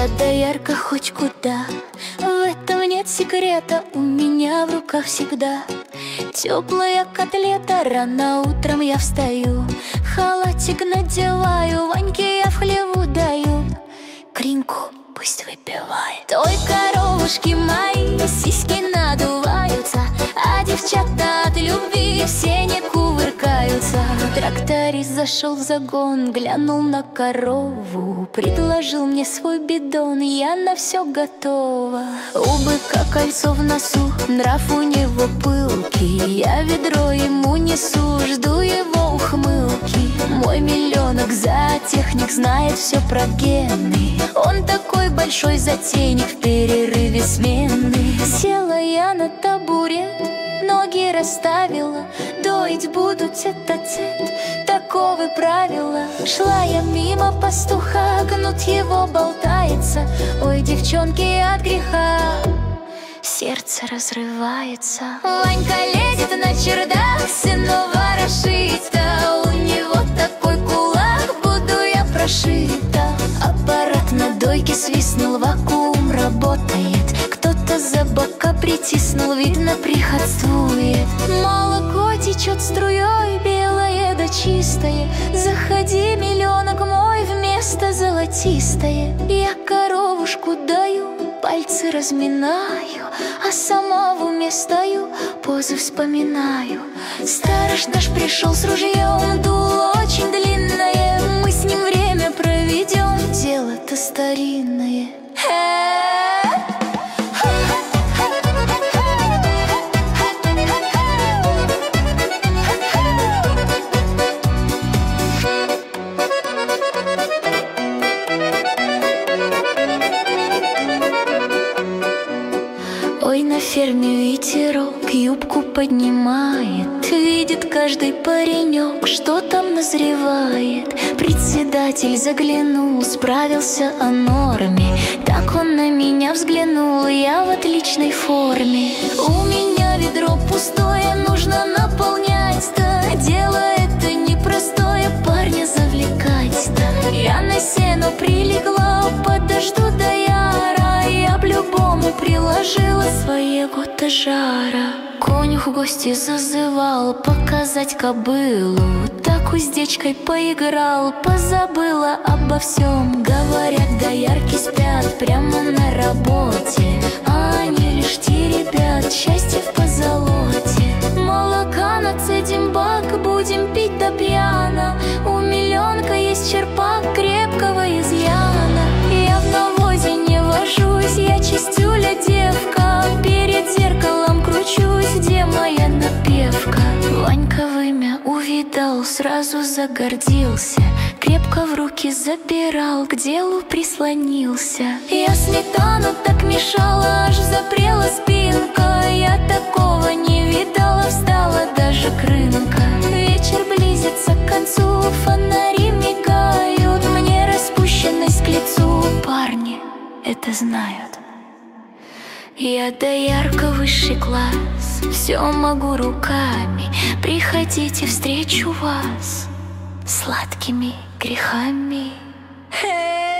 доярка хоть куда, в этом нет секрета, у меня в руках всегда теплая котлета. Рано утром я встаю, халатик надеваю, Ваньке я в хлеву даю, Кринку пусть выпивает. Той коровушки мои сиськи надуваются, а девчата от любви все не кувыркаются. Тракторист зашел в загон, глянул на корову, предложил мне свой бидон, я на все готова. У быка кольцо в носу, нрав у него пылкий, я ведро ему несу, жду его ухмылки. Мой миллионок зоотехник знает все про гены, он такой большой затейник в перерыве смены. Села я на табурет, ноги расставила, доить буду тет-а-тет, таковы правила. Шла я мимо пастуха, кнут его болтается, ой, девчонки, от греха сердце разрывается. Ванька лезет на чердак, сыну ворошит-то, у него такой кулак, буду я прошита. Аппарат на дойке свистнул, вакуум работает, кто-то за бока притиснул, видно, приходствует. Молоко течет струей, белое да чистое, заходи, миллионок мой, вместо золотистое. Я коровушку даю, пальцы разминаю, а сама в уме стою, позы вспоминаю. Сторож наш пришел с ружьем, дуло очень длинное, мы с ним время проведем, дело-то старинное. Ой, на ферме ветерок юбку поднимает, видит каждый паренек, что там назревает. Председатель заглянул, справился о норме, так он на меня взглянул, я в отличной форме. У меня ведро пустое, нужно наполнять-то, дело это непростое, парня завлекать-то. Я на сено прилегла, подожду дояра, я б любому приложила своего жара. Конюх в гости зазывал показать кобылу, так уздечкой поиграл, позабыла обо всем. Говорят, доярки спят прямо на работе, а они лишь теребят счастье в позолоте. Молока нацедим бак, будем пить до пьяна, у миллионка есть черпак крепкого изъяна. Я в навозе не вожусь, я чистюля девка, перед зеркалом кручусь, где моя напевка. Ванька вымя увидал, сразу загордился, крепко в руки забирал, к делу прислонился. Я сметану так мешала, аж запрела спинка, я такого не видала, встала даже крынка. Вечер близится к концу, фонари мигают, мне распущенность к лицу, парни это знают. Я доярка высший класс, все могу руками, приходите, встречу вас сладкими грехами.